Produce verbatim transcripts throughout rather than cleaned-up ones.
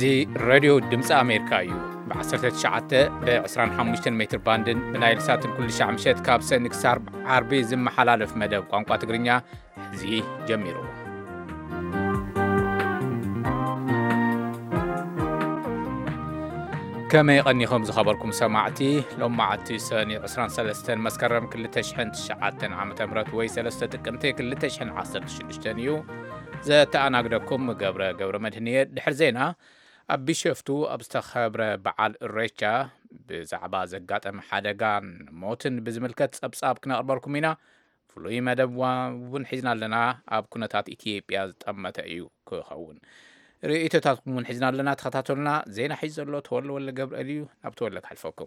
እዙ راديو ድምፂ ኣሜሪካ እዩ ብ19 ብ25 ሜትር ባንድን ብናይል ሳትን ኩሉ ሻዕ ምሸት ካብ ሰኒ ክሳብ ዓርቢ ዝመሓላለፍ መደብ ቋንቋ ትግርኛ እዚ ጀሚሩ كما يغنيكم زخبركم سماعتي لو معتي سنة عشرين ثلاثة مسكرم كل تشحن تشعات عام تمرت وي ثلاثة تقمتي كل تشحن عصر شدشتنيو زي تانا قدكم قبر قبر مدهنية دحر زينا أبي شفتو أبستخبر بعال الريشة بزعبا زقات أم حدقان موتن بزملكت أبصاب كنا أرباركم هنا فلوي مدب ونحزنا لنا أب كنتات إثيوبيا تأمت أيو كخون رئيتاتكم من حزنا لنا تخطاتلنا زين حيز الله تولوا ولا قبل أليو أبتولك حلفكم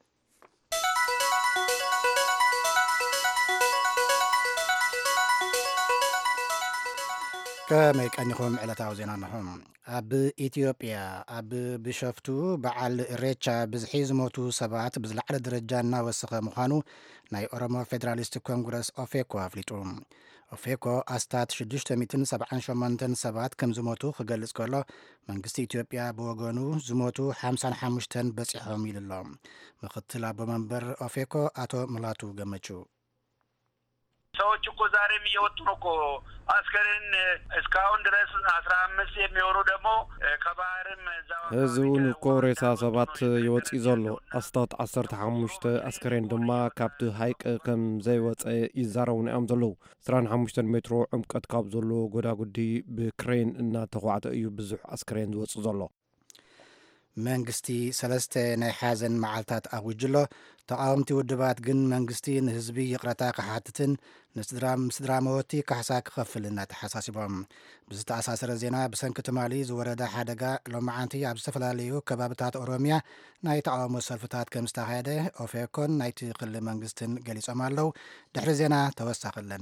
كما يكأنكم على تعوزين عنهم أب إثيوبيا أب بشفتو بعل ريتشا بزحيز موتو سبعات بزلع درجانا وسخة مخانو ناي أورمو فيدراليست كونغرس أوفيكو أفليتوم أوفيكو أستات شدشت ميتن سبعان شمانتن سبعات كم زموتو خجلس كله منقست إثيوبيا بوغانو زموتو حمسان حمشتن بس إحوامي لله مختلع بمنبر أوفيكو أتو ملاتو جمتشو ሰዎች እኮ ዛሬም እየወጡ ነው እኮ አስከሬን እስካሁን ድረስ አስራ አምስት የሚሆኑ ደግሞ ከባህርም ህዝቡን እኮ ሬሳ ሰባት ይወጽ ዘሎ አስታት ዓሰርተ ሓሙሽተ አስከሬን ድማ ካብቲ ሃይቅ ከም ዘይወፀ ይዛረቡ እዮም ዘለው عشرين وخمسة ሜትሮ ዕምቀት ካብ ዘሎ ጎዳጉዲ ብክሬን እናተጓዓተ እዩ ብዙሕ አስከሬን ዝወጽ ዘሎ መንግስቲ ሰለስተ ናይ ሓዘን መዓልታት ኣውጅሎ ተቃወምቲ ውድባት ግን መንግስቲ ንህዝቢ ይቕረታ ክሓትትን ንስድራም ስድራ መወቲ ካሕሳ ክኸፍል እናተሓሳሲቦም ብዝተኣሳሰረ ዜና ብሰንኪ ትማሊ ዝወረደ ሓደጋ ሎማዓንቲ ኣብ ዝተፈላለዩ ከባብታት ኦሮሚያ ናይ ተቃውሞ ሰልፍታት ከም ዝተኻየደ ኦፌኮን ናይቲ ክልል መንግስትን ገሊፆም ኣለው ድሕሪ ዜና ተወሳኺ ኣለና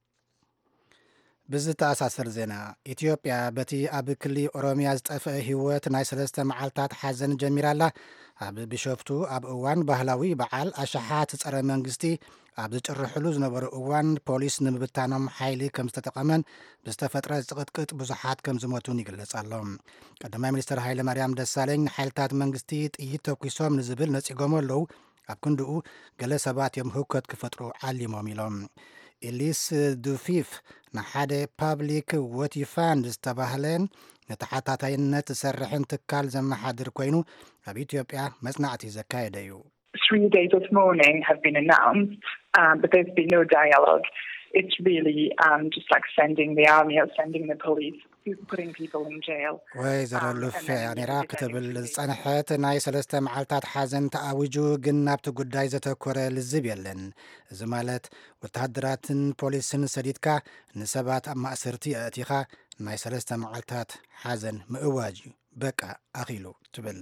ብዝተኣሳሰር ዜና ኢትዮጵያ በቲ ኣብ ክልል ኦሮሚያ ዝጠፍአ ህይወት ናይ ሰለስተ መዓልታት ሓዘን ጀሚራላ ኣብ ቢሾፍቱ ኣብ እዋን ባህላዊ በዓል ኣሸሓት ፀረ መንግስቲ ኣብ ዝጭርሕሉ ዝነበሩ እዋን ፖሊስ ንምብታኖም ሓይሊ ከም ዝተጠቐመን ብዝተፈጥረ ዝቅጥቅጥ ብዙሓት ከም ዝሞቱን ይግለጽ ኣሎ ቀዳማይ ሚኒስትር ሃይለ ማርያም ደሳለኝ ሓይልታት መንግስቲ ጥይት ተኩሶም ንዝብል ነፂጎም ኣለው ኣብ ክንድኡ ገለ ሰባት እዮም ህውከት ክፈጥሩ ዓሊሞም ኢሎም ኤሊስ ዱፊፍ ንሓደ ፓብሊክ ወቲ ፋንድ ዝተባህለን ነተሓታታይነት ዝሰርሕን ትካል ዘመሓድር ኮይኑ ኣብ ኢትዮጵያ መጽናዕቲ ዘካየደ እዩ Three days of mourning have been announced, um, but there's been no dialogue. It's really um, just like sending the army or sending the police, putting people in jail. ወይ ዘረሉፍ ኔራ ክትብል ዝጸንሐት ናይ ሰለስተ መዓልታት ሓዘን ተኣውጁ ግን ናብቲ ጉዳይ ዘተኮረ ልዝብ የለን እዚ ማለት ወታደራትን ፖሊስን ሰዲድካ ንሰባት ኣብ ማእሰርቲ ኣእቲኻ ናይ ሰለስተ መዓልታት ሓዘን ምእዋጅ በቃ ኣኺሉ ትብል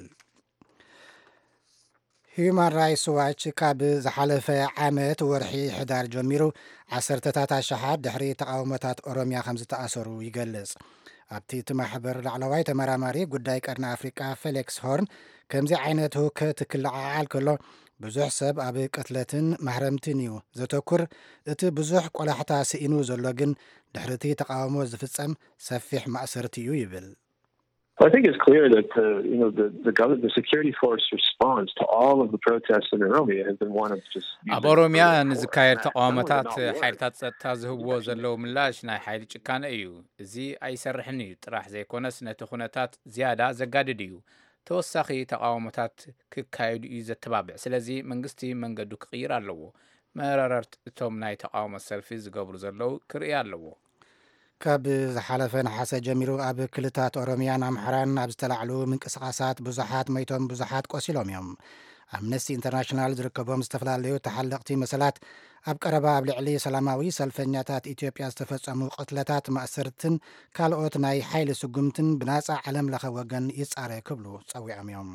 Human Rights Watch ካብ ዝሓለፈ ዓመት ወርሒ ሕዳር ጀሚሩ ዓሰርተታት ኣሽሓት ድሕሪ ተቃውሞታት ኦሮሚያ ከም ዝተኣሰሩ ይገልጽ ኣብቲ እቲ ማሕበር ላዕለዋይ ተመራማሪ ጉዳይ ቀርኒ ኣፍሪቃ ፌሊክስ ሆርን ከምዚ ዓይነት ህውከት ክለዓዓል ከሎ ብዙሕ ሰብ ኣብ ቅትለትን ማሕረምትን እዩ ዘተኩር እቲ ብዙሕ ቆላሕታ ስኢኑ ዘሎ ግን ድሕሪ እቲ ተቃውሞ ዝፍጸም ሰፊሕ ማእሰርቲ እዩ ይብል Well, I think it's clear that uh, you know the the government, the security force response to all of the protests in Oromia has been one of just. ኣብ ኦሮሚያ ንዝካየድ ተቃውሞታት ሓይልታት ጸጥታ ዝህብዎ ዘለዉ ምላሽ ናይ ሓይሊ ጭካነ እዩ እዚ ኣይሰርሕን እዩ ጥራሕ ዘይኮነስ ነቲ ኩነታት ዝያዳ ዘጋድድ እዩ ተወሳኺ ተቃውሞታት ክካየዱ እዩ ዘተባብዕ ስለዚ መንግስቲ መንገዱ ክቕይር ኣለዎ መራርት እቶም ናይ ተቃውሞ ሰልፊ ዝገብሩ ዘለዉ ክርኢ ኣለዎ ካብ ዝሓለፈ ነሓሰ ጀሚሩ ኣብ ክልታት ኦሮሚያን ኣምሓራን ኣብ ዝተላዕሉ ምንቅስቃሳት ብዙሓት መይቶም ብዙሓት ቆሲሎም እዮም ኣምነስቲ ኢንተርናሽናል ዝርከቦም ዝተፈላለዩ ተሓለቕቲ መሰላት ኣብ ቀረባ ኣብ ልዕሊ ሰላማዊ ሰልፈኛታት ኢትዮጵያ ዝተፈጸሙ ቅትለታት ማእሰርትን ካልኦት ናይ ሓይሊ ስጉምትን ብናፃ ዓለም ለኸ ወገን ይጻረ ክብሉ ጸዊዖም እዮም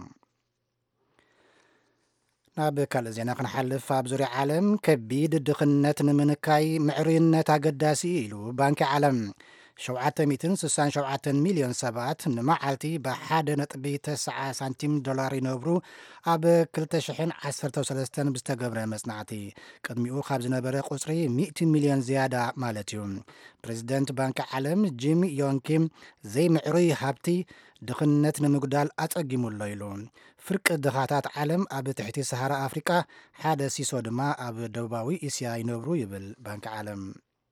ናብ ካልእ ዜና ክንሓልፍ ኣብ ዙርያ ዓለም ከቢድ ድኽነት ንምንካይ ምዕሩይነት ኣገዳሲ ኢሉ ባንኪ ዓለም ሸውዓተ ሚእትን ስሳን ሸውዓተን ሚልዮን ሰባት ንመዓልቲ ብሓደ ነጥቢ ተስዓ ሳንቲም ዶላር ይነብሩ ኣብ ክልተ ሽሕን ዓሰርተ ሰለስተን ብዝተገብረ መጽናዕቲ ቅድሚኡ ካብ ዝነበረ ቁፅሪ ሚእቲ ሚልዮን ዝያዳ ማለት እዩ። ፕሬዚደንት ባንኪ ዓለም ጂም ዮንግ ኪም ዘይምዕሩይ ሃብቲ ድኽነት ንምጉዳል ኣጸጊሙሎ ኢሉ። ፍርቂ ድኻታት ዓለም ኣብ ትሕቲ ሰሃራ ኣፍሪቃ ሓደ ሲሶ ድማ ኣብ ደቡባዊ እስያ ይነብሩ ይብል ባንኪ ዓለም።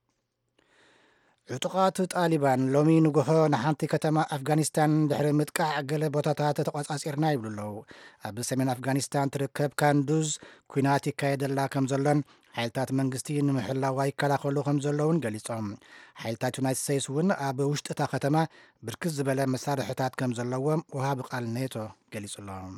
ዕጡቓት ጣሊባን ሎሚ ንግሆ ንሓንቲ ከተማ ኣፍጋኒስታን ድሕሪ ምጥቃዕ ገለ ቦታታት ተቆጻጺርና ይብሉ ኣለዉ። ኣብ ሰሜን ኣፍጋኒስታን ትርከብ ካንዱዝ ኩናት ይካየደላ ከም ዘሎን ሓይልታት መንግስቲ ንምሕላዋ ይከላኸሉ ከም ዘለውን ገሊፆም። ሓይልታት ዩናይትድ ስቴትስ እውን ኣብ ውሽጢ እታ ከተማ ብርክት ዝበለ መሳርሕታት ከም ዘለዎም ወሃቢ ቃል ኔቶ ገሊጹሎም።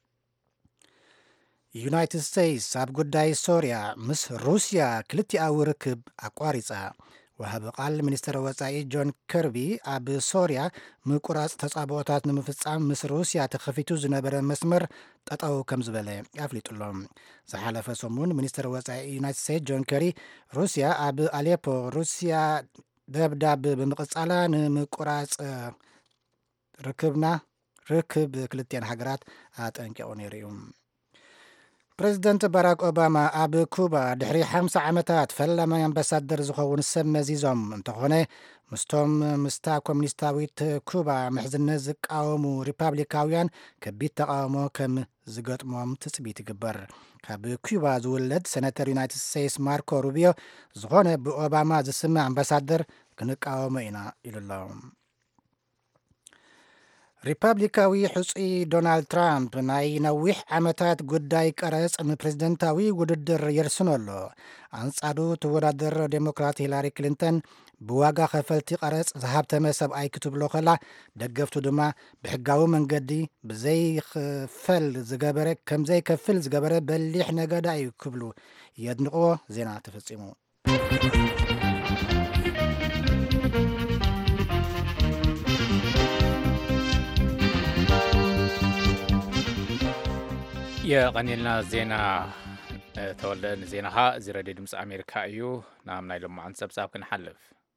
ዩናይትድ ስቴትስ ኣብ ጉዳይ ሶርያ ምስ ሩስያ ክልቲኣዊ ርክብ ኣቋሪጻ። ወሃቢ ቃል ሚኒስትር ወጻኢ ጆን ከርቢ ኣብ ሶርያ ምቁራፅ ተጻብኦታት ንምፍጻም ምስ ሩስያ ተኸፊቱ ዝነበረ መስመር ጠጠው ከም ዝበለ ኣፍሊጡሎም። ዝሓለፈ ሰሙን ሚኒስትር ወጻኢ ዩናይትድ ስቴትስ ጆን ከሪ ሩስያ ኣብ ኣሌፖ ሩስያ ደብዳብ ብምቕጻላ ንምቁራፅ ርክብና ርክብ ክልቲአን ሃገራት ኣጠንቂቑ ነይሩ እዩ። ፕሬዚደንት ባራክ ኦባማ ኣብ ኩባ ድሕሪ ሓምሳ ዓመታት ፈላማይ ኣምባሳደር ዝኸውን ሰብ መዚዞም እንተኾነ ምስቶም ምስታ ኮሙኒስታዊት ኩባ ምሕዝነት ዝቃወሙ ሪፓብሊካውያን ከቢድ ተቃውሞ ከም ዝገጥሞም ትፅቢት ይግበር። ካብ ኩባ ዝውለድ ሰነተር ዩናይትድ ስቴትስ ማርኮ ሩቢዮ ዝኾነ ብኦባማ ዝስምዕ ኣምባሳደር ክንቃወሞ ኢና ኢሉሎም። ሪፓብሊካዊ ሕፁይ ዶናልድ ትራምፕ ናይ ነዊሕ ዓመታት ጉዳይ ቀረፅ ንፕሬዝደንታዊ ውድድር የርስኖ ኣሎ። ኣንጻሩ ትወዳደር ዴሞክራት ሂላሪ ክሊንተን ብዋጋ ኸፈልቲ ቀረፅ ዝሃብተመ ሰብኣይ ክትብሎ ኸላ ደገፍቱ ድማ ብሕጋዊ መንገዲ ብዘይክፈል ዝገበረ ከም ዘይከፍል ዝገበረ በሊሕ ነገዳ እዩ ክብሉ የድንቕዎ። ዜና ተፈጺሙ። የቀኒልና ዜና ተወልደ ንዜናኻ እዚ ረድዮ ድምፂ ኣሜሪካ እዩ። ናብ ናይ ሎማዓን ፀብጻብ ክንሓልፍ።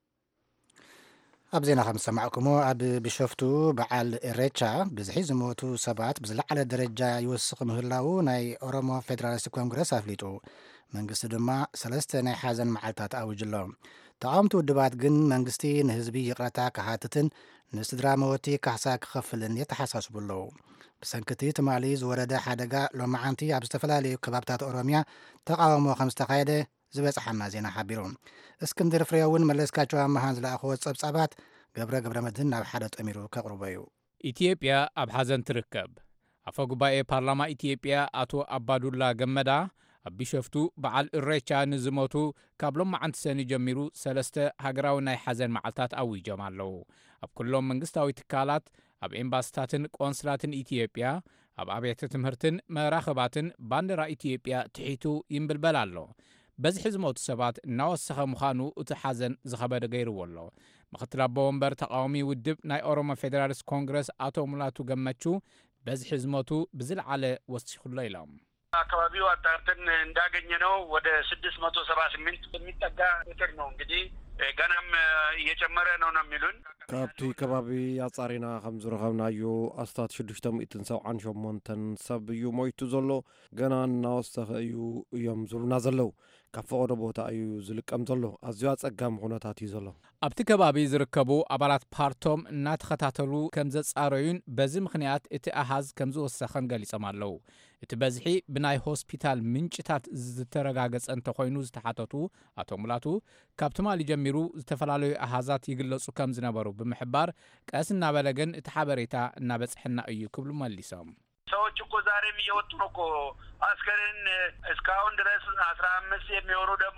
ኣብ ዜና ከም ሰማዕኩሞ ኣብ ቢሾፍቱ በዓል ኢሬቻ ብዝሒ ዝሞቱ ሰባት ብዝለዓለ ደረጃ ይወስኽ ምህላው ናይ ኦሮሞ ፌደራሊስት ኮንግረስ ኣፍሊጡ። መንግስቲ ድማ ሰለስተ ናይ ሓዘን መዓልትታት ኣውጅሎ። ተቃወምቲ ውድባት ግን መንግስቲ ንህዝቢ ይቕረታ ክሓትትን ንስድራ መወቲ ካሕሳ ክኸፍልን የተሓሳስቡ ኣለዉ። ብሰንኪቲ ትማሊ ዝወረደ ሓደጋ ሎማዓንቲ ኣብ ዝተፈላለዩ ከባብታት ኦሮሚያ ተቃውሞ ከም ዝተኻየደ ዝበፅሓና ዜና ሓቢሩ። እስክንድር ፍሬውን መለስካቸው ኣመሃን ዝለኣኽዎ ፀብጻባት ገብረ ገብረ መድህን ናብ ሓደ ጠሚሩ ከቕርቦ እዩ። ኢትዮጵያ ኣብ ሓዘን ትርከብ። ኣፈ ጉባኤ ፓርላማ ኢትዮጵያ ኣቶ ኣባዱላ ገመዳ ኣብ ቢሾፍቱ በዓል ኢሬቻ ንዝሞቱ ካብ ሎማዓንቲ ሰኒ ጀሚሩ ሰለስተ ሃገራዊ ናይ ሓዘን መዓልትታት ኣውጆም ኣለዉ። ኣብ ኩሎም መንግስታዊ ትካላት ኣብ ኤምባሲታትን ቆንስላትን ኢትዮጵያ ኣብ ኣብያተ ትምህርትን መራኸባትን ባንዴራ ኢትዮጵያ ትሒቱ ይንብልበል ኣሎ። በዝሒ ዝሞቱ ሰባት እናወሰኸ ምዃኑ እቲ ሓዘን ዝኸበደ ገይርዎ ኣሎ። ምክትል ኣቦ ወንበር ተቃዋሚ ውድብ ናይ ኦሮሞ ፌደራሊስት ኮንግረስ አቶ ሙላቱ ገመቹ በዝሒ ዝሞቱ ብዝለዓለ ወሲኹሎ ኢሎም። አካባቢው አጣርተን እንዳገኘ ነው ወደ ስድስት መቶ ሰባ ስምንት የሚጠጋ ቁጥር ነው። እንግዲህ ገናም እየጨመረ ነው ነው የሚሉን። ካብቲ ከባቢ ኣጻሪና ከም ዝረኸብናዮ ኣስታት ሽዱሽተ ሚእትን ሰብዓን ሸሞንተን ሰብ እዩ ሞይቱ ዘሎ ገና እናወሰኸ እዩ እዮም ዝብሉና ዘለው። ካብ ፈቐዶ ቦታ እዩ ዝልቀም ዘሎ ኣዝዩ ኣጸጋሚ ኩነታት እዩ ዘሎ። ኣብቲ ከባቢ ዝርከቡ ኣባላት ፓርቶም እናተኸታተሉ ከም ዘጻረዩን በዚ ምኽንያት እቲ ኣሃዝ ከም ዝወሰኸን ገሊጾም ኣለዉ። እቲ በዝሒ ብናይ ሆስፒታል ምንጭታት ዝተረጋገጸ እንተኾይኑ ዝተሓተቱ ኣቶ ሙላቱ ካብ ትማሊ ጀሚሩ ዝተፈላለዩ ኣሃዛት ይግለጹ ከም ዝነበሩ ብምሕባር ቀስ እናበለገን እቲ ሓበሬታ እናበጽሕና እዩ ክብሉ መሊሶም። ሰዎች እኮ ዛሬም እየወጡ ነው እኮ አስከሬን እስካሁን ድረስ አስራ አምስት የሚሆኑ ደግሞ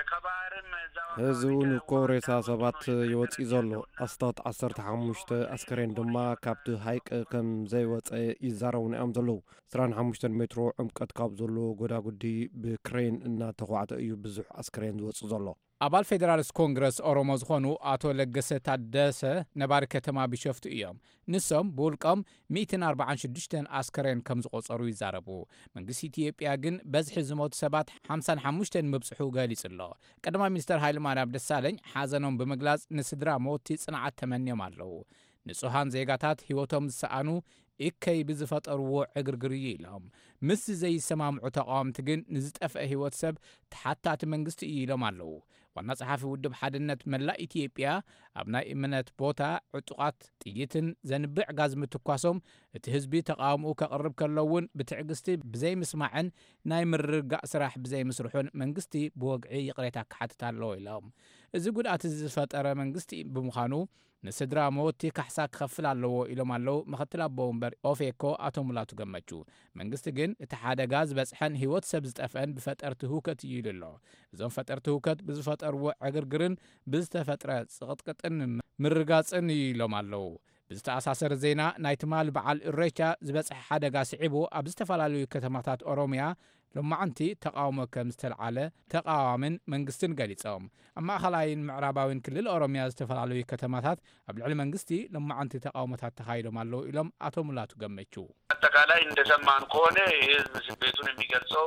ከባህርም እዛው ህዝቡን እኮ ሬሳ ሰባት ይወፂ ዘሎ ኣስታት ዓሰርተ ሓሙሽተ አስከሬን ድማ ካብቲ ሃይቅ ከም ዘይወፀ ይዛረቡና እዮም ዘለው። عشرين وخمسة ሜትሮ ዕምቀት ካብ ዘሎ ጎዳጉዲ ብክሬን እናተጓዓተ እዩ ብዙሕ አስከሬን ዝወፅ ዘሎ። ኣባል ፌደራሊስት ኮንግረስ ኦሮሞ ዝኾኑ አቶ ለገሰ ታደሰ ነባሪ ከተማ ቢሾፍቱ እዮም። ንሶም ብውልቆም مئة وأربعة وستين አስከሬን ከም ዝቆፀሩ ይዛረቡ። መንግስቲ ኢትዮጵያ ግን በዝሒ ዝሞቱ ሰባት ሓምሳ ወሓሙሽተ ምብጽሑ ገሊጹ ኣሎ። ቀዳማይ ሚኒስተር ሃይለማርያም ደሳለኝ ሓዘኖም ብምግላጽ ንስድራ ሞቲ ጽንዓት ተመንዮም ኣለዉ። ንጹሃን ዜጋታት ህይወቶም ዝሰኣኑ እከይ ብዝፈጠርዎ ዕግርግር ኢሎም ምስ ዘይሰማምዑ ተቃወምቲ ግን ንዝጠፍአ ህይወት ሰብ ተሓታቲ መንግስቲ እዩ ኢሎም ኣለዉ። ዋና ጸሓፊ ውድብ ሓድነት መላእ ኢትዮጵያ ኣብ ናይ እምነት ቦታ ዕጡቃት ጥይትን ዘንብዕ ጋዝ ምትኳሶም እቲ ህዝቢ ተቃውምኡ ከቕርብ ከለውን ብትዕግስቲ ብዘይ ምስማዕን ናይ ምርጋእ ስራሕ ብዘይ ምስርሑን መንግስቲ ብወግዒ ይቕሬታ ክሓትት ኣለዎ ኢሎም እዚ ጉድኣት ዝፈጠረ መንግስቲ ብምዃኑ ንስድራ ሞቲ ካሕሳ ክኸፍል ኣለዎ ኢሎም ኣለዉ። ምክትል ኣቦ ወንበር ኦፌኮ ኣቶ ሙላቱ ገመቹ መንግስቲ ግን እቲ ሓደጋ ዝበፅሐን ህይወት ሰብ ዝጠፍአን ብፈጠርቲ ህውከት እዩ ኢሉ ኣሎ። እዞም ፈጠርቲ ህውከት ብዝፈጠርዎ ዕግርግርን ብዝተፈጥረ ጽቕጥቅጥን ምርጋፅን እዩ ኢሎም ኣለዉ። ብዝተኣሳሰረ ዜና ናይ ትማል በዓል ኢሬቻ ዝበፅሐ ሓደጋ ስዒቡ ኣብ ዝተፈላለዩ ከተማታት ኦሮሚያ ሎማዓንቲ ተቃውሞ ከም ዝተልዓለ ተቃዋምን መንግስትን ገሊጾም ኣብ ማእኸላይን ምዕራባዊን ክልል ኦሮሚያ ዝተፈላለዩ ከተማታት ኣብ ልዕሊ መንግስቲ ሎማዓንቲ ተቃውሞታት ተካይዶም ኣለዉ ኢሎም ኣቶ ሙላቱ ገመቹ አጠቃላይ እንደሰማን ከሆነ ህዝብ ስቤቱን የሚገልጸው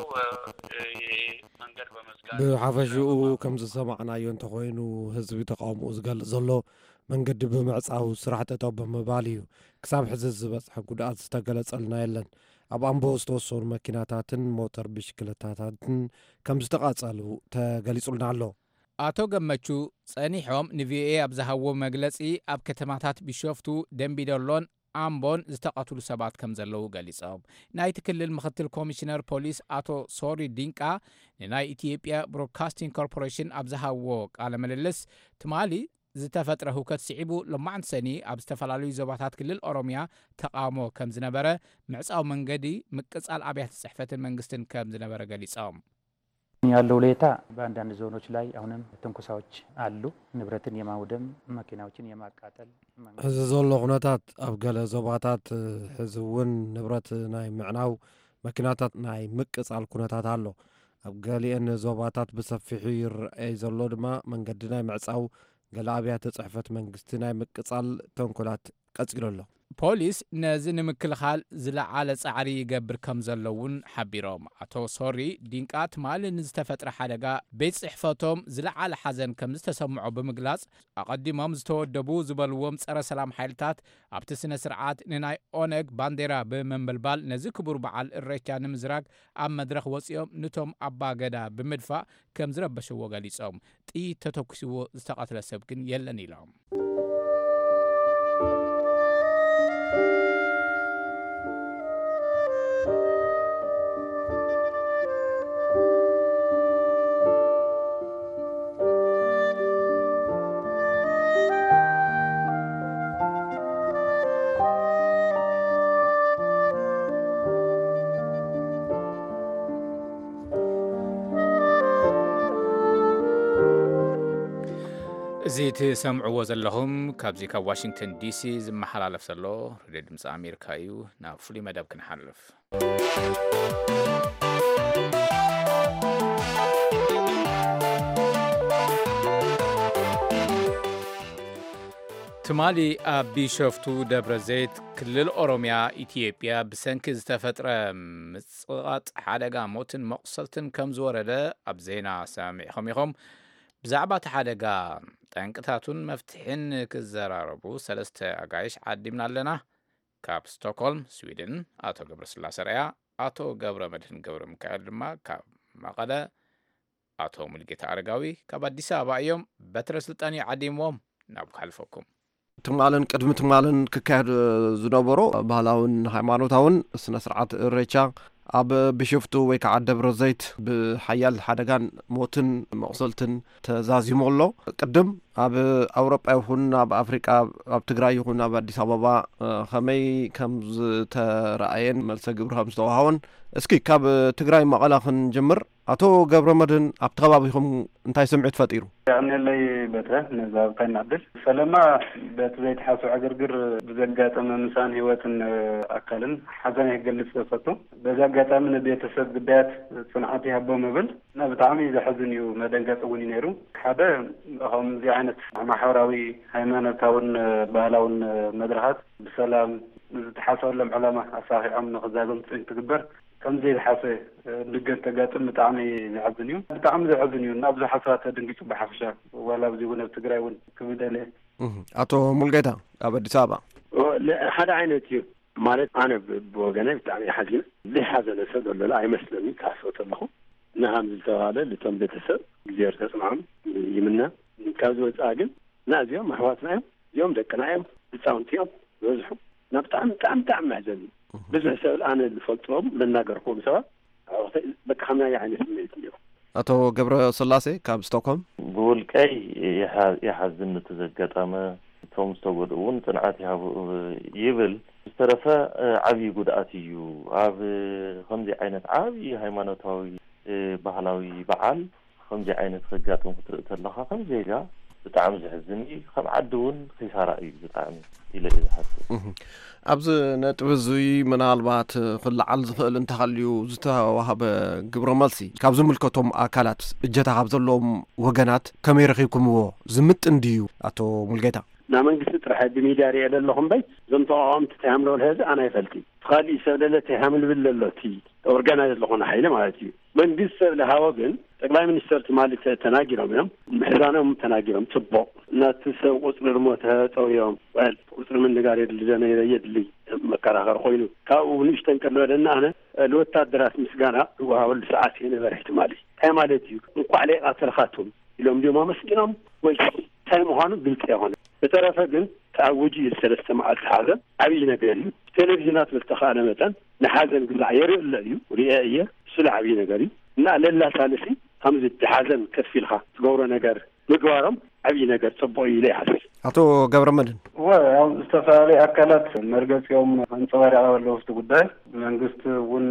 መንገድ በመዝጋት ብሓፈሽኡ ከም ዝሰማዕናዮ እንተኮይኑ ህዝቢ ተቃውሞ ዝገልጽ ዘሎ መንገዲ ብምዕጻው ስራሕ ጠጠው ብምባል እዩ። ክሳብ ሕዚ ዝበፅሐ ጉድኣት ዝተገለጸልና የለን። ኣብ ኣምቦ ዝተወሰኑ መኪናታትን ሞተር ብሽክለታታትን ከም ዝተቃጸሉ ተገሊጹልና ኣሎ። ኣቶ ገመቹ ጸኒሖም ንቪኦኤ ኣብ ዝሃቦ መግለጺ ኣብ ከተማታት ቢሾፍቱ ደምቢዶሎን ኣምቦን ዝተቃተሉ ሰባት ከም ዘለዉ ገሊጾም ናይቲ ክልል ምክትል ኮሚሽነር ፖሊስ ኣቶ ሶሪ ዲንቃ ንናይ ኢትዮጵያ ብሮድካስቲንግ ኮርፖሬሽን ኣብ ዝሃቦ ቃለ ምልልስ ትማሊ ዝተፈጥረ ህውከት ስዒቡ ሎማዓንቲ ሰኒ ኣብ ዝተፈላለዩ ዞባታት ክልል ኦሮሚያ ተቃውሞ ከም ዝነበረ ምዕጻው መንገዲ ምቅጻል አብያተ ጽሕፈትን መንግስትን ከም ዝነበረ ገሊጾም ያለው ሁኔታ በአንዳንድ ዞኖች ላይ አሁንም ትንኩሳዎች አሉ። ንብረትን የማውደም መኪናዎችን የማቃጠል እዚ ዘሎ ኩነታት ኣብ ገለ ዞባታት ህዝውን ንብረት ናይ ምዕናው መኪናታት ናይ ምቅጻል ኩነታት ኣሎ። ኣብ ገሊአን ዞባታት ብሰፊሑ ይርአይ ዘሎ ድማ መንገዲ ናይ ምዕጻው ገለ አብያተ ጽሕፈት መንግስቲ ናይ ምቅጻል ተንኮላት ቀጽሎ ኣሎ። ፖሊስ ነዚ ንምክልኻል ዝለዓለ ጻዕሪ ይገብር ከም ዘለውን ሓቢሮም ኣቶ ሶሪ ዲንቃ ትማሊ ንዝተፈጥረ ሓደጋ ቤት ጽሕፈቶም ዝለዓለ ሓዘን ከም ዝተሰምዖ ብምግላጽ ኣቐዲሞም ዝተወደቡ ዝበልዎም ጸረ ሰላም ሓይልታት ኣብቲ ስነ ስርዓት ንናይ ኦነግ ባንዴራ ብምንብልባል ነዚ ክቡር በዓል ኢሬቻ ንምዝራግ ኣብ መድረኽ ወፂኦም ንቶም ኣባ ገዳ ብምድፋእ ከም ዝረበሽዎ ገሊጾም ጥይት ተተኩስዎ ዝተቃተለ ሰብ ግን የለን ኢሎም እዚ ትሰምዕዎ ዘለኹም ካብዚ ካብ ዋሽንግተን ዲሲ ዝመሓላለፍ ዘሎ ሬድዮ ድምፂ ኣሜሪካ እዩ። ናብ ፍሉይ መደብ ክንሓልፍ። ትማሊ ኣብ ቢሾፍቱ ደብረ ዘይት ክልል ኦሮሚያ ኢትዮጵያ ብሰንኪ ዝተፈጥረ ምጽቃጥ ሓደጋ ሞትን መቁሰልትን ከም ዝወረደ ኣብ ዜና ሰሚዕኹም ኢኹም። ብዛዕባ እቲ ሓደጋ ጠንቅታቱን መፍትሕን ክዘራረቡ ሰለስተ ኣጋይሽ ዓዲምና ኣለና። ካብ ስቶክሆልም ስዊድን ኣቶ ገብረ ስላሴ ረያ፣ ኣቶ ገብረ መድህን ገብረ ሚካኤል ድማ ካብ መቐለ፣ ኣቶ ሙልጌታ አረጋዊ ካብ አዲስ አበባ እዮም። በትረ ስልጣን ዓዲሞም ናብ ካልፈኩም ትማልን ቅድሚ ትማልን ክካየድ ዝነበሮ ባህላውን ሃይማኖታውን ስነ ስርዓት ኢሬቻ ኣብ ቢሾፍቱ ወይ ከዓ ደብረ ዘይት ብሓያል ሓደጋን ሞትን መቁሰልትን ተዛዚሙ ኣሎ። ቅድም ኣብ ኣውሮጳ ይኹን ኣብ ኣፍሪቃ ኣብ ትግራይ ይኹን ኣብ አዲስ አበባ ከመይ ከም ዝተረኣየን መልሰ ግብሪ ከም ዝተዋሃቦን እስኪ ካብ ትግራይ መቐለ ክንጅምር። ኣቶ ገብረ መድህን ኣብ ተኸባቢኹም እንታይ ስምዒት ፈጢሩ? ያምነለይ በትረ ነዛብ ካናብል ሰለማ በት ዘይት ሓሱ ዕግርግር ብዘጋጠመ ምሳን ህይወትን ኣካልን ሓዘን ይገልጽ ፈቱ በዛጋጠመ ንቤተሰብ ጉዳያት ጽንዓት ይሃቦ መብል እና ብጣዕሚ ዘሕዝን እዩ መደንገጽ እውን ነይሩ። ሓደ ከምዚ ዓይነት ማሕበራዊ ሃይማኖታውን ባህላውን መድረኻት ብሰላም ዝተሓሰበሎም ዕላማ ኣሳኺዖም ንኽዛዘም ትግበር كم زي الحاسة نقدر تقاتل متعني زعبنيو متعم زعبنيو نبذ حسرات دنقيت بحفشة ولا بزيونا بتقرايون كمدة ليه أتو ملقيتا أبدي سابع هذا عينتي مالت أنا بوجنة بتعني حزين ليه هذا الأسد ولا لا يمثلني كاسوت الله نعم الزوالة اللي تم بتسد زير تسمعهم يمنا كازوت أجن نازيهم محواتنا يوم ذكرنا يوم بتساونتيهم وزحوا نبتعم تعم تعم معزني بزح سؤال أنا اللي فلتهم لنا قرقوا بسوا بك خمنا يعني سميت اليوم أتو قبر صلاسي كاب ستوكهولم بقول كي يحزن تزقت أما توم ستوغدون صنعاتها يبل استرفا عبي قداتيو عب خمسة عينت عبي هيمانوتاوي ባህላዊ በዓል ከምዚ ዓይነት ክጋጥም ክትርኢ ተለኻ ከምዚ ኢላ ብጣዕሚ ዝሕዝኒ ከም ዓዲ እውን ኺሳራ እዩ ብጣዕሚ ኢለ እዩ ዝሓስብ ኣብዚ ነጥብ እዚ ምናልባት ክለዓል ዝኽእል እንተሃልዩ ዝተዋሃበ ግብረ መልሲ ካብ ዝምልከቶም ኣካላት እጀታ ካብ ዘለዎም ወገናት ከመይ ረኺብኩምዎ ዝምጥን ድዩ ኣቶ ሙልጌታ نا من قصة راح بميديا ريال اللهم بي زمت قامت تهاملوا هذا أنا يفلتي خالي سبب تهامل باللوتي أورجانا اللغة حيلة مالتي من قصة لهوا بين تقلای منستر مالی تناگیرم میام محرانم تناگیرم تبع ناتسو وصل الموت تويوم وال وصل من نقاري الجنة يدلي مكره غير خوينو كاو نشتن كنا لنا أنا الوقت درس مسجانا وهو الساعات هنا بريحت مالي هاي مالتي وقالي أترخاتهم اليوم اليوم ما مسكنهم ويش هاي مهانو بنتي هون بتعرف جن تعوجي الثلاث معات هذا عبي نقاري تلفزيونات بالتخانة مثلا نحازن قل عير الذي وريائية سلع عبي نقاري نا لله ثالثي همزة تحازن كفي لها تقورا نقار نقارم عبي نقار صبوي إليه حسس أعطوا قبر مدن واستفالي أكلت مرقس يوم انصواري على الوفد قداي منقست ون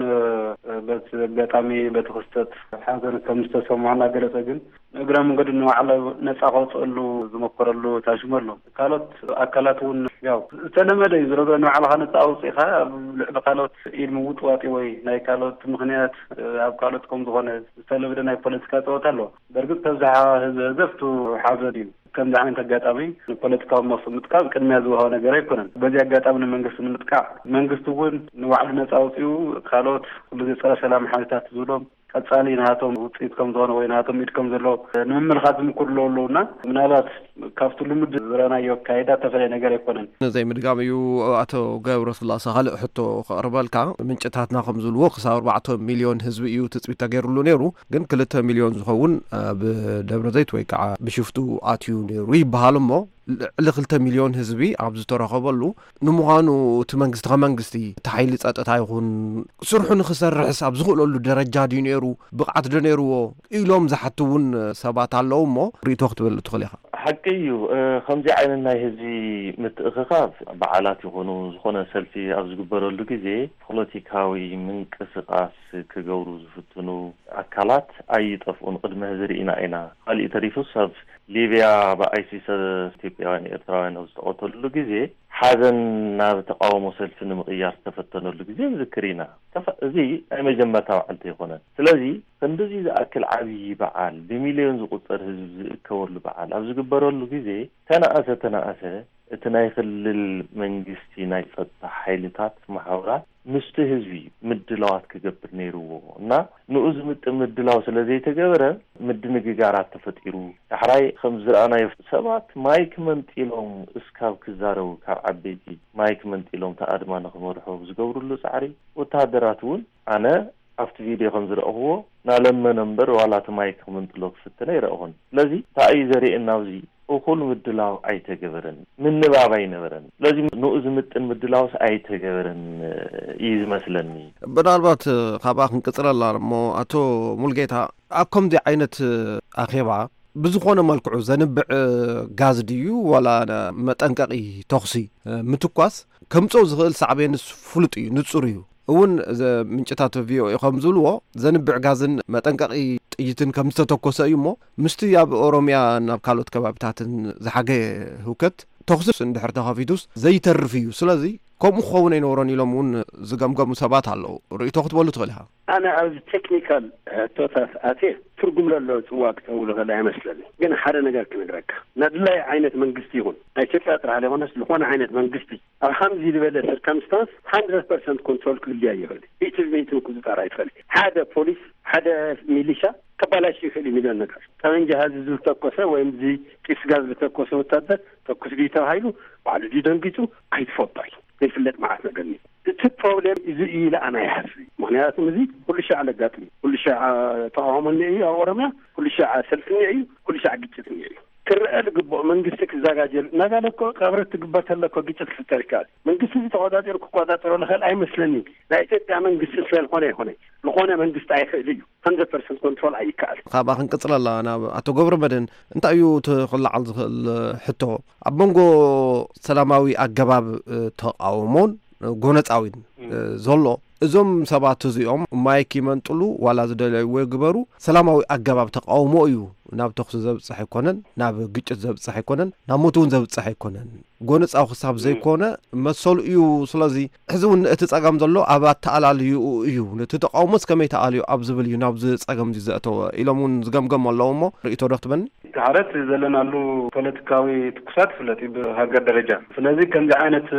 بس بتعمي بتخستت حاضر كمستسوى معنا قلت أجل نقرأ من قد إنه على نساقط له زمقر له تاشمر له قالت أكلت ون ياو سنة مدى يزرق إنه على خانة أوصيخة قالت الموت واتي وي ناي قالت مخنيات أو قالت كم دخانة سنة بدنا ناي بوليسكات وطلو برقب تزعها زفتو حاضرين كم زعمين تقاطعي البوليتيكا مصر متقاع كان مازوها نجار يكونن بزي قاطع من منقص من متقاع منقص تقول نوعد نتاوسيو خالوت كل ذي صار سلام حالتات زولهم كتصالي نهاتهم وتصيدكم زون وينهاتهم يدكم زلو نمم الخاتم كله لونا منالات كافتو لمد زرانا يو كايدا تفري نجار يكونن زي مدقاميو أتو قاو رسول الله سهل حتو خربالكا من جتاتنا خمس الوق صار أربعة مليون هزبيو تثبيت تغيروا له نيرو جن كلتا مليون زخون بدبر زيت ويكع بشفتو آتيو نيرو يبهالمو لخلتا مليون هزبي عبز تراخبلو نمغانو تمنقست غمنقستي تحيلي تصاطتا يكون سرحو نخسر حساب زغلو درجه دي نيرو بقعت دنيرو إلهم زحتون سبات اللومو ريت وقت بل تخليها حقيقي خمسة عيننا هزي متأخخاف بعالات يكونوا زخونا سلفي أبز قبرلو كزي بوليتيكاوي من كسقاس كجورو زفتنو أكالات أي طفون قدم هزرينا إنا قال إتريفو صف ليبيا بأيسيس استيبياني إرتراوين أوستقوتو لو كزي حازن ناب تقاومو سلف نمغيار تفتنو لو كزي مذكرينا زي أي مجمّتا وعنتي يخونا سلازي فندزي إذا أكل عبي بعال بمليون زقطر هزب كور لبعال أبز قبرلو كزي تناأسة تناأسة تنايخل المنجستي نايفت حيلتات محاورات مستهزوي مدلاوات كجبر نيرو نا نؤز مت مدلاو سلازي تجبره مد نجارات تفتيرو حراي خمس أنا يفسبات مايك منتيلهم اسكاب كزارو كعبيتي مايك منتيلهم تأدمان خمرحو زجورو له سعري وتهدراتون أنا أفت فيديو خمس رأوه نالما نمبر ولا تمايك منتلوك ستنا يرأون لذي تأي زري الناوزي وكل مدلاو أي تجبرن من نبابي نبرن لازم نؤز مت مدلاو أي تجبرن إيز مثلاً بنالبات خباخ نكسر الله مو أتو ملقيتها أكم دي عينة أخيبا بزخونه مالكعو زنبع غاز ديو ولا متنققي توخسي متكواس كمصو زغل صعبين فلطي نصريو እውን ምንጭታት ቪኦ ይኸም ዝልዎ ዘንብዕ ጋዝን መጠንቀቂ ጥይትን ከም ዝተተኮሰ እዩ ሞ ምስቲ ኣብ ኦሮሚያ ናብ ካልኦት ከባቢታትን ዝሓገ ህውከት ተኽስስ እንድሕር ተኸፊቱስ ዘይተርፍ እዩ ስለዚ ከምኡ ክኸውን ኣይነበሮን ኢሎም እውን ዝገምገሙ ሰባት ኣለዉ ርእይቶ ክትበሉ ትኽእል ኢኻ ኣነ ኣብዚ ቴክኒካል ሕቶታት ኣትየ ትርጉም ዘለዎ ፅዋቅ ተብሎ ከላ ኣይመስለኒ ግን ሓደ ነገር ክንግረካ ናድላይ ዓይነት መንግስቲ ይኹን ናይ ኢትዮጵያ ጥራሕ ዘይኮነስ ዝኾነ ዓይነት መንግስቲ ኣብ ከምዚ ዝበለ ሰርከምስታንስ hundred percent ኮንትሮል ክህልያ ይኽእል ኢት ቤትን ክዝጣር ኣይትኽእል ሓደ ፖሊስ ሓደ ሚሊሻ ከባላሽ ይኽእል ሚሊዮን ነገር ጠመንጃ ሃዚ ዝተኮሰ ወይም ዚ ጢስ ጋዝ ዝተኮሰ ወታደር ተኩስ ዲ ተባሂሉ ባዕሉ ዲ ደንጊፁ ኣይትፈጣይ ዘይፍለጥ ማለት ነገር እዩ እቲ ፕሮብሌም እዚ ኢላ ኣና ይሓስብ ምክንያቱም እዚ ኩሉ ሻዕ ለጋጥም ኩሉ ሻዕ ተቃውሞኒ እዩ ኣብ ኦሮምያ ኩሉ ሻዕ ሰልፍኒ እዩ ኩሉ ሻዕ ግጭትኒ እዩ ክርአ ልግባእ መንግስቲ ክዘጋጀል እናጋለኮ ቀብረት ትግበር ተለኮ ግጭት ክፍጠር ይከኣል መንግስቲ እዚ ተቆጣጢሩ ክቆጣጠሮ ንኽእል ኣይመስለኒ ናይ ኢትዮጵያ መንግስቲ ስለዝኾነ ይኾነ ዝኾነ መንግስቲ ኣይኽእል እዩ hundred percent ኮንትሮል ኣይከኣል ካባ ክንቅፅል ኣላ ናብ ኣቶ ገብረ መድህን እንታይ እዩ ትኽላዓል ዝኽእል ሕቶ ኣብ መንጎ ሰላማዊ ኣገባብ ተቃውሞን ጎነፃዊን ዘሎ እዞም ሰባት እዚኦም ማይክ ይመንጥሉ ዋላ ዝደለይዎ ይግበሩ ሰላማዊ ኣገባብ ተቃውሞ እዩ ናብ ተኽሲ ዘብፅሕ ኣይኮነን ናብ ግጭት ዘብፅሕ ኣይኮነን ናብ ሞት እውን ዘብፅሕ ኣይኮነን ጎነፃዊ ክሳብ ዘይኮነ መሰሉ እዩ ስለዚ ሕዚ እውን እቲ ፀገም ዘሎ ኣብ ኣተኣላልዩ እዩ ነቲ ተቃውሞስ ከመይ ተኣልዩ ኣብ ዝብል እዩ ናብዚ ፀገም እዚ ዘእተወ ኢሎም እውን ዝገምገም ኣለዎ እሞ ርእይቶ ዶ ክትበኒ ሓረት ዘለናሉ ፖለቲካዊ ትኩሳት ፍለጥ ብሃገር ደረጃ ስለዚ ከምዚ ዓይነት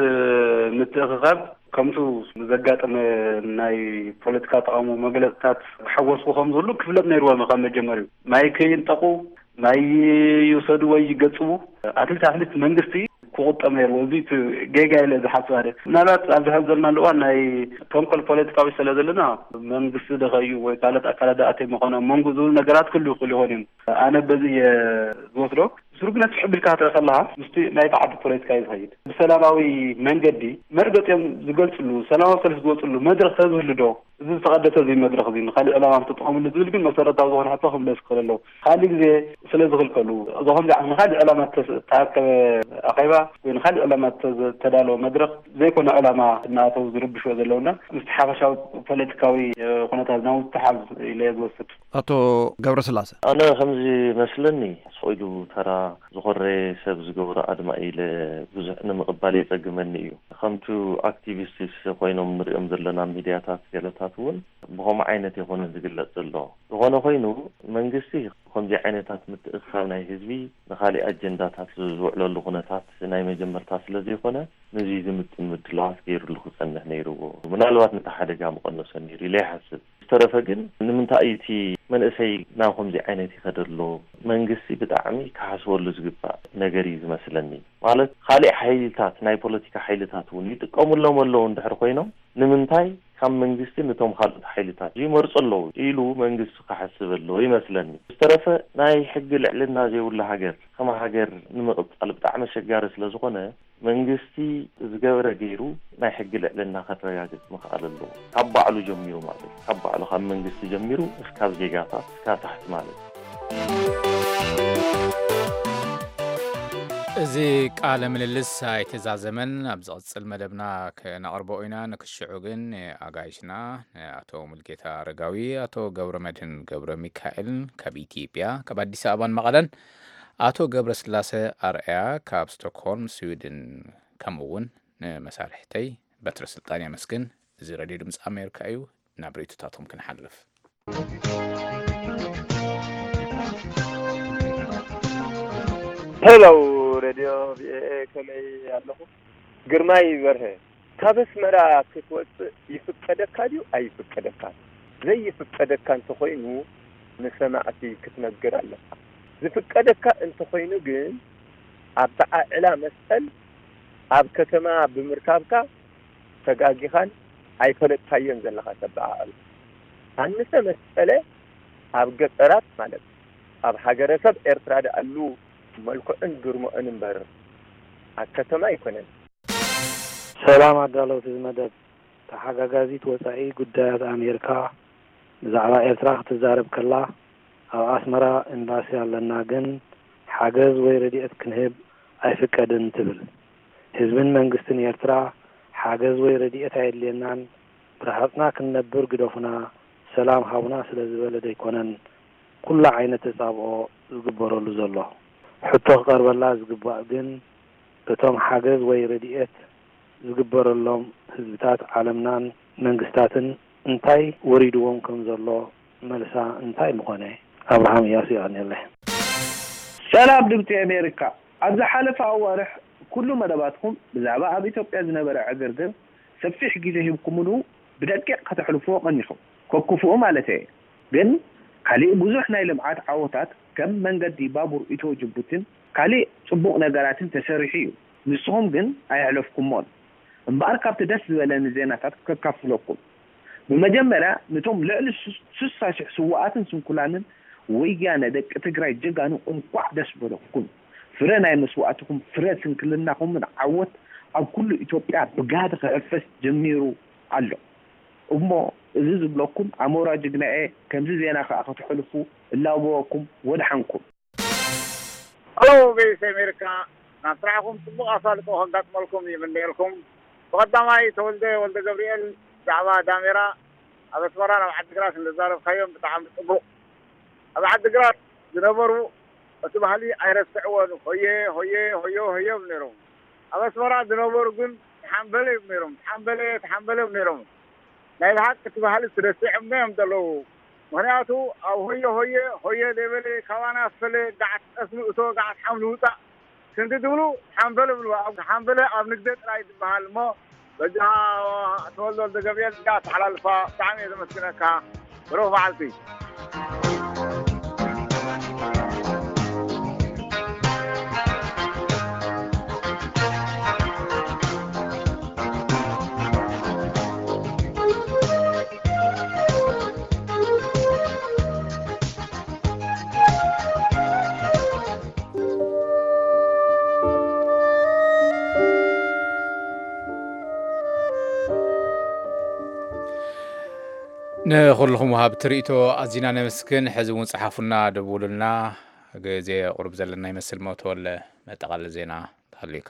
ምትእኽኻብ ከምቱ ዘጋጠመ ናይ ፖለቲካ ተቃውሞ መግለጽታት ክሓወስኩ ከም ዘሎ ክፍለጥ ነይርዎም ካብ መጀመሪኡ ማይ ከይንጠቁ ማይ ይውሰዱ ወይ ይገጽቡ ኣትልቲ ኣትልቲ መንግስቲ ክቁጠም ነይርዎ እዚ ጌጋ ኢለ ዝሓስብ ኣደ ምናልባት ኣብዚ ሕዚ ዘለናሉ እዋን ናይ ተንኮል ፖለቲካዊ ስለ ዘለና መንግስቲ ደኸዩ ወይ ካልኦት ኣካላት ደኣተይ ምኾነ መንጎ ዝብሉ ነገራት ክህሉ ይኽእሉ ይኾን እዮም ኣነ በዚ ዝወስዶ ስሩግነት ሕብልካ ትርኢ ከለኻ ምስቲ ናይ ተዓዲ ፖለቲካ እዩ ዝኸይድ ብሰላማዊ መንገዲ መርገጥ እዮም ዝገልፅሉ ሰላማዊ ሰልፊ ዝወፅሉ መድረክ ተዝህሉ ዶ እዚ ዝተቐደሰ እዚ መድረክ እዚ ንካሊእ ዕላማ ምትጠቐምሉ ዝብል ግን መሰረታዊ ዝኾነ ሕቶ ክምለስ ክኽእል ኣለዎ ካሊእ ግዜ ስለ ዝኽልከሉ እዞ ከምዚ ንካሊእ ዕላማ ተኣከበ ኣኼባ ወይ ንካሊእ ዕላማ ተዳለወ መድረክ ዘይኮነ ዕላማ እናኣተው ዝርብሽዎ ዘለውና ምስቲ ሓፈሻዊ ፖለቲካዊ ኩነታት ናብ ምትሓዝ ኢለ ዝወስድ ኣቶ ገብረስላሴ ኣነ ከምዚ መስለኒ ስኢሉ ተራ ዝኮረ ሰብ ዝገብሮ ኣድማ ኢለ ብዙሕ ንምቕባል የፀግመኒ እዩ ከምቱ ኣክቲቪስት ኮይኖም ንሪኦም ዘለና ሚድያታት ገለታት እውን ብኸምኡ ዓይነት ይኾነ ዝግለጽ ዘሎ ዝኾነ ኮይኑ መንግስቲ ከምዚ ዓይነታት ምትእኽኻብ ናይ ህዝቢ ንኻሊእ ኣጀንዳታት ዝውዕለሉ ኩነታት ናይ መጀመርታ ስለ ዘይኮነ ነዚ ዝምጥን ምድላዋት ገይሩሉ ክፀንሕ ነይሩዎ ምናልባት ነቲ ሓደጋ መቐነሶ ነይሩ ኢለ ይሓስብ ዝተረፈ ግን ንምንታይ እቲ መንእሰይ ናብ ከምዚ ዓይነት ይኸደሎ መንግስቲ ብጣዕሚ ክሓስበሉ ዝግባእ ነገር እዩ ዝመስለኒ ማለት ካሊእ ሓይልታት ናይ ፖለቲካ ሓይልታት እውን ይጥቀሙሎም ኣለዉ እንድሕር ኮይኖም ንምንታይ ካብ መንግስቲ ነቶም ካልኦት ሓይልታት ይመርፁ ኣለዉ ኢሉ መንግስቲ ክሓስብ ኣለዎ ይመስለኒ ዝተረፈ ናይ ሕጊ ልዕልና ዘይብሉ ሃገር ከማ ሃገር ንምቕፃል ብጣዕሚ ኣሸጋሪ ስለ ዝኾነ መንግስቲ ዝገበረ ገይሩ ናይ ሕጊ ልዕልና ከተረጋግፅ ምኽኣል ኣለዎ ካብ ባዕሉ ጀሚሩ ማለት ካብ ባዕሉ ካብ መንግስቲ ጀሚሩ እስካብ ዜጋታት እስካብ ታሕቲ ማለት እዚ ቃለ ምልልስ ኣይተዛዘመን ኣብ ዝቕፅል መደብና ክነቕርቦ ኢና ንክሽዑ ግን ኣጋይሽና ኣቶ ሙልጌታ ኣረጋዊ ኣቶ ገብረ መድህን ገብረ ሚካኤል ካብ ኢትዮጵያ ካብ ኣዲስ ኣበባን መቐለን ኣቶ ገብረ ስላሴ ኣርአያ ካብ ስቶክሆልም ስዊድን ከምኡውን ንመሳርሕተይ በትረ ስልጣን የመስግን እዚ ሬድዮ ድምፂ ኣሜሪካ እዩ ናብ ሬቶታቶም ክንሓልፍ ሄሎ ሬድዮ ቪኦኤ ከመይ ኣለኹ ግርማይ በርሀ ካብ ኣስመራ ክትወፅእ ይፍቀደካ ድዩ ኣይፍቀደካ ዘይፍቀደካ እንተኮይኑ ንሰማዕቲ ክትነግር ኣለካ ዝፍቀደካ እንተኮይኑ ግን ኣብ በዓዕላ መስቀል ኣብ ከተማ ብምርካብካ ተጋጊኻን ኣይፈለጥካዮን ዘለካ ተበዓዕሉ ኣንሰ መስቀለ ኣብ ገጠራት ማለት ኣብ ሃገረሰብ ኤርትራ ደኣሉ መልክዕን ግርሞን እምበር ኣብ ከተማ ኣይኮነን ሰላም ኣዳለውቲ ዝመደብ ተሓጋጋዚት ወፃኢ ጉዳያት ኣሜሪካ ብዛዕባ ኤርትራ ክትዛረብ ከላ ኣብ ኣስመራ ኤምባሲ ኣለና ግን ሓገዝ ወይ ረድኤት ክንህብ ኣይፍቀድን ትብል ህዝብን መንግስትን ኤርትራ ሓገዝ ወይ ረድኤት ኣየድልየናን ብረሃፅና ክንነብር ግደፉና ሰላም ሃቡና ስለ ዝበለ ደይኮነን ኩሉ ዓይነት ተጻብኦ ዝግበረሉ ዘሎ ሕቶ ክቐርበላ ዝግባእ ግን እቶም ሓገዝ ወይ ረድኤት ዝግበረሎም ህዝብታት ዓለምናን መንግስታትን እንታይ ወሪድዎም ከም ዘሎ መልሳ እንታይ ምኾነ አብርሃም ያሲ ያነለ ሰላም ድምፂ አሜሪካ አብዛ ሓለፈ አዋርሕ ኩሉ መደባትኩም ብዛዕባ ኣብ ኢትዮጵያ ዝነበረ ዕግርግር ሰፊሕ ግዜ ሂብኩምሉ ብደቂቅ ከተሕልፎ ቀኒኹም ኮኩፉ ማለት እዩ ግን ካሊእ ብዙሕ ናይ ልምዓት ዓወታት ከም መንገዲ ባቡር ኢትዮ ጅቡቲን ካሊእ ጽቡቕ ነገራትን ተሰሪሑ እዩ ንስኹም ግን ኣይሕለፍኩሞን እምበኣር ካብቲ ደስ ዝበለኒ ዜናታት ከካፍለኩም በመጀመሪያ ነቶም ልዕሊ ስልሳ ሺህ ስዋኣትን ስንኩላንን ወያነ ደቂ ትግራይ ጀጋኑ እንኳዕ ደስ በለኩም ፍረ ናይ መስዋዕትኩም ፍረ ስንክልናኩም ዓወት ኣብ ኩሉ ኢትዮጵያ ብጋድ ክዕፈስ ጀሚሩ ኣሎ እሞ እዚ ዝብለኩም ኣሞራ ጅግናኤ ከምዚ ዜና ከዓ ክትሕልፉ እላውበኩም ወድሓንኩም ሄሎ ቤስ አሜሪካ ናስራሕኩም ጽቡቕ ኣሳልጦ ከጋጥመልኩም ይምንኤልኩም ብቐዳማይ ተወልደ ወልደ ገብርኤል ዛዕባ ዳሜራ ኣብ ኣስመራ ናብ ዓዲግራት እንዛረብካዮም ብጣዕሚ ጽቡቕ ኣብ ዓዲግራት ዝነበሩ እቲ ባህሊ ኣይረስዕዎን ሆየ ሆየ ሆዮ ሆዮ ነይሮም ኣብ ኣስመራ ዝነበሩ ግን ተሓንበለ ነይሮም ተሓንበለ ተሓንበለ ነይሮም ናይ ልሓቅ እቲ ባህሊ ስረስዕም ነዮም ዘለዉ ምክንያቱ ኣብ ሆየ ሆየ ሆየ ደበለ ካባና ፈለ ጋዓት ጠስሚ እቶ ጋዓት ሓምሉ ውፃእ ክንዲ ትብሉ ተሓንበለ ብልዋ ተሓንበለ ኣብ ንግደ ጥራይ ዝበሃል እሞ በዛ ተወልደ ወልደ ገብርኤል ዳ ተሓላልፋ ብጣዕሚ እየ ዘመስግነካ ብሩኽ መዓልቲ نخلهم وهاب تريتو أزينا نمسكن حزبون صحافنا دبولنا زي قرب زلنا يمثل موت ولا متقل زينا تخليك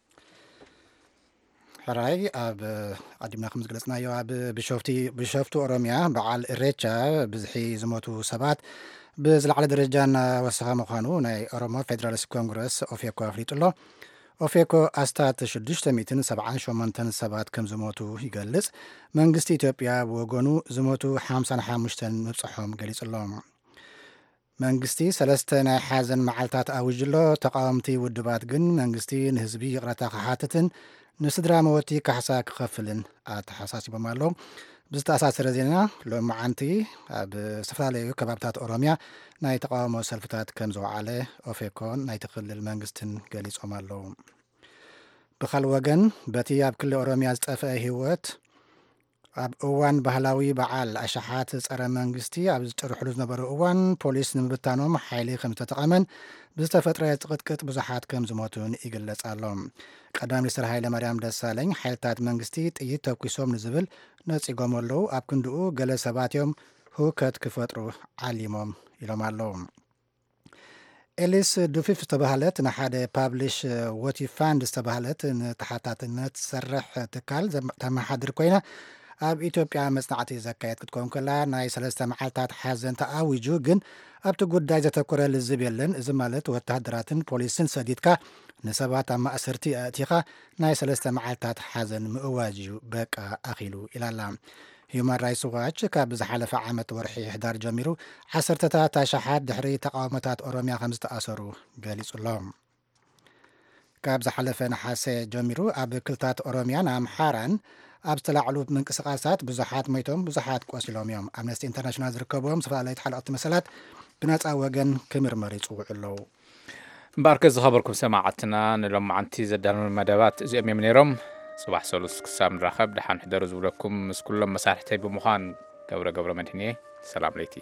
حراي أب قديمنا خمس جلسنا يو أب بشوفتي بشوفتو أرميا بعال الريتشا بزحي زموتو سبات بزل على درجان وسخا مخانو ناي أرما فيدراليس كونغرس أوفيكو أفليت الله أوفيكو أستات شدشت ميتين سبعان شومنتن سبات كم زموتو يجلس منغستي إثيوبيا وغونو زموتو حامسان حامشتن مبصحهم جلس الله منغستي سلسته حازن معلتات أوجلو تقامتي ودبات جن منغستي نهزبي غرتا خحاتتن نسدرا موتي كحساك خفلن أتحساسي بمالو بستأساس رزينا لو معنتي بسفرالي كبابتات أوروميا ناي تقاومو سلفتات كمزو عليه أوفيكون ناي تقل المنغستن قليس أمالو بخال وغن باتي اب كل أوروميا زتفا هيوت اب اوان بهلاوي بعال أشحات زترى منغستي اب زترى حلوز نبرو اوان بوليس نمبتانوم حيلي خمسة تقامن بزتفترة يتقدقت بزحات كمزموتون إيقلت ألوم قدام لسر هايلا مريم دسالين حيلتات منغستي تأيي توكيسوم نزبل ناس إيقومولو اب كندو قل سباتيوم هو كت كفترو عليموم إلوم ألوم إليس دوفيف استبهالت نحادة بابليش واتي فاند استبهالت تحاتات النت سرح تكال تم حادر كوينة اب إثيوبيا مصنعتي زكايات كتكون كلا ناي سلسة معالتات حازن تأويجو جن اب تقول دايزة تكورا للزبيلن إزمالت واتهدراتن بوليسن سديدكا نسبات اما أسرتي أتيخا ناي سلسة معالتات حازن مؤواجيو بكا أخيلو إلى اللام هيومان رايس واتش كاب زحالة عامة ورحي إحدار جميرو حسرتتا تاشحات دحري تقاومتات أوروميا خمسة أسرو قاليس اللهم كاب زحالة نحاسي جميرو أب كلتات أوروميا نام حاران أب تلعلو من قسقاسات بزحات ميتهم بزحات قواسيلهم يوم أمنستي انترناشنال زركبهم سفالة يتحلقات مسالات بنات أوغن كمير مريض وعلو مباركز خبركم سماعتنا نلوم عنتي زدانو المدابات زي أمي منيرم صباح سولس كسام راخب دحان حدرو زولكم مس كلهم مسارحتي بمخان قبرة قبرة مدينة سلام ليتي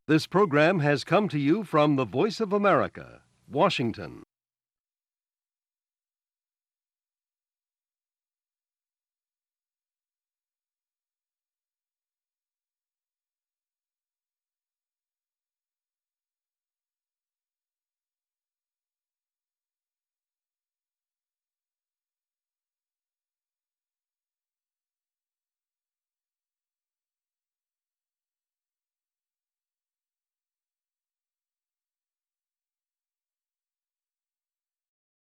This program has come to you from the Voice of America, Washington.